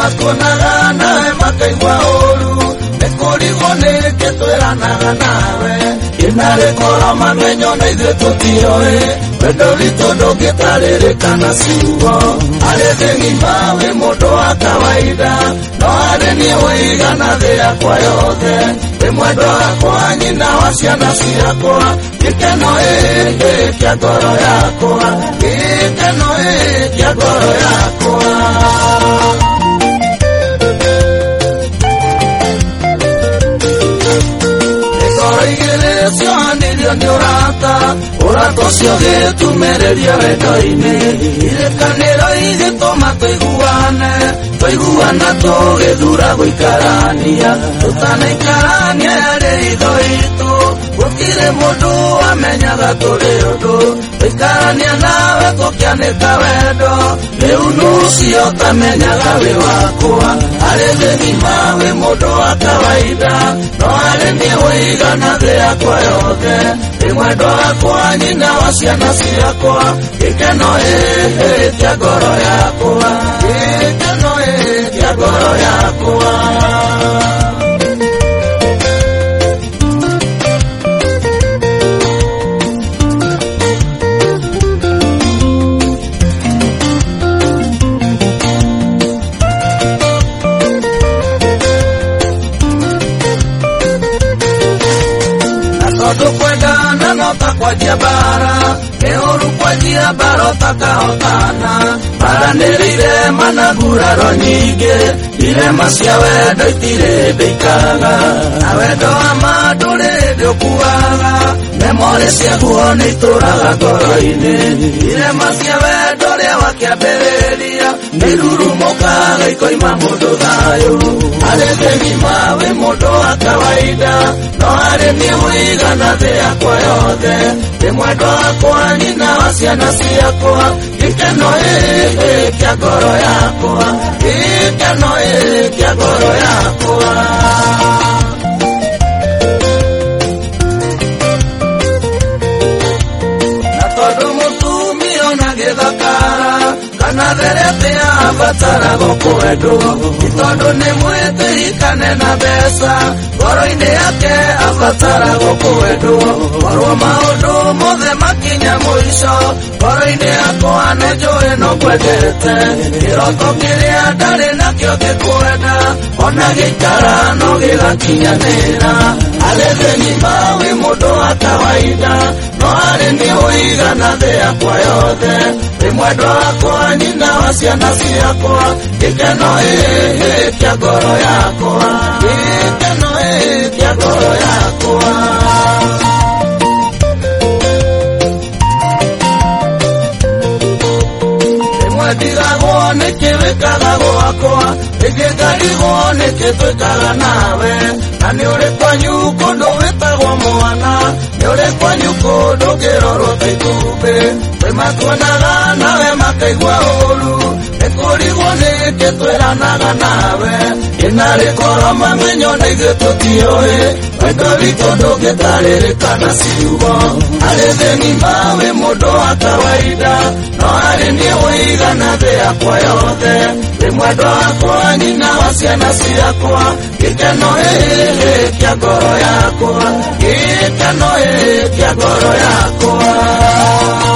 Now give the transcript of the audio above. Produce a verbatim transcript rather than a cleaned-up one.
Twemakonaga nawe makaigua ũru, nĩkũrigwo nĩkĩtwĩranaga nawe. Inarĩ koro mamenyo na ithuĩ tũtiũĩ, wendo witũ ndũngĩtarĩrĩkana ciugo. Harĩ thĩ ng'ima wĩ mũndũ wa kawaida, no harĩ niĩ ũigana thĩ yakwa yothe. Wĩ mwendwa wakwa, nyina wa ciana ciakwa, gĩkeno gĩkĩ kĩa ngoro yakwa, gĩkeno gĩkĩ kĩa ngoro yakwa. Cionanirio nĩ ũrata, ũrata ũcio gĩtumereria wendo-inĩ. Irekanĩro igĩtũma tũiguane, tũiguana tũgĩthura gũikarania. Tũtanaikarania yarĩ itho itũ, gũtirĩ mũndũ wamenyaga tũrĩ ũndũ. Tũikarania nawe tũkĩanĩka wendo, rĩu nũcio tamenyaga wĩ wakwa. Harĩ thĩ ng'ima wĩ mũndũ wa kawaida, no harĩ niĩ ũigana thĩ yakwa yothe. Wĩ mwendwa wakwa, nyina wa ciana ciakwa, gĩkeno gĩkĩ kĩa ngoro yakwa, gĩkeno gĩkĩ kĩa ngoro yakwa. Tondũ kwendana no ta kwanjia mbara, nĩ ũru kwanjia mbara ũtakahotana. Mbaranĩrĩ irema na nguraro nyingĩ, irema cia wendo itirĩ hĩndĩ ikaraga. Na wendo wa ma ndũrĩ hĩndĩ ũkuaga, memorĩ ciaguo nĩ itũraga ngoro-inĩ. Irema cia wendo rĩa wakĩambĩrĩria, nĩ irurumũkaga ikoima mũndũ thayũ. Harĩ thĩ ng'ima wĩ mũndũ wa kawaida, no harĩ niĩ ũigana thĩ yakwa yothe. Wĩ mwendwa wakwa, nyina wa ciana ciakwa, gĩkeno gĩkĩ kĩa ngoro yakwa, gĩkeno gĩkĩ kĩa ngoro yakwa. Na tondũ mũtumia ona gĩthakara, kana therete abatara gũkwendwo, nĩ tondũ nĩ mwĩtĩikane na mbeca, ngoro-inĩ yake abatara gũkwendwo. Korwo maũndũ mothe makinya mũico, ngoro-inĩ yakwa nĩ njũĩ no kwendete. Kĩroto kĩrĩa ndarĩ nakĩo gĩkwenda, ona gĩikara no gĩgakinyanĩra. Harĩ thĩ ng'ima wĩ mũndũ wa kawaida, no harĩ niĩ ũigana thĩ yakwa yothe. Wĩ mwendwa wakwa, nyina wa ciana ciakwa, gĩkeno gĩkĩ kĩa ngoro yakwa, gĩkeno gĩkĩ kĩa ngoro yakwa. Rĩmwe ndigagwo nĩkĩ wĩkaga gwakwa, rĩngĩ ngarigwo nĩkĩ twĩkaga nawe. Na nĩ ũrĩ kwanyu kũndũ wĩtagwo mwana, nĩ ũrĩ kwanyu kũndũ ngĩrorwo ta itumbĩ. Twemakonaga nawe makaigua ũru, nĩkũrigwo nĩkĩ twĩranaga nawe. Inarĩ koro mamenyo na ithuĩ tũtiũĩ, wendo witũ ndũngĩtarĩrĩkana ciugo. Harĩ thĩ ng'ima wĩ mũndũ wa kawaida, no harĩ niĩ ũigana thĩ yakwa yothe. Wĩ mwendwa wakwa, nyina wa ciana ciakwa, gĩkeno gĩkĩ kĩa ngoro yakwa, gĩkeno gĩkĩ kĩa ngoro yakwa.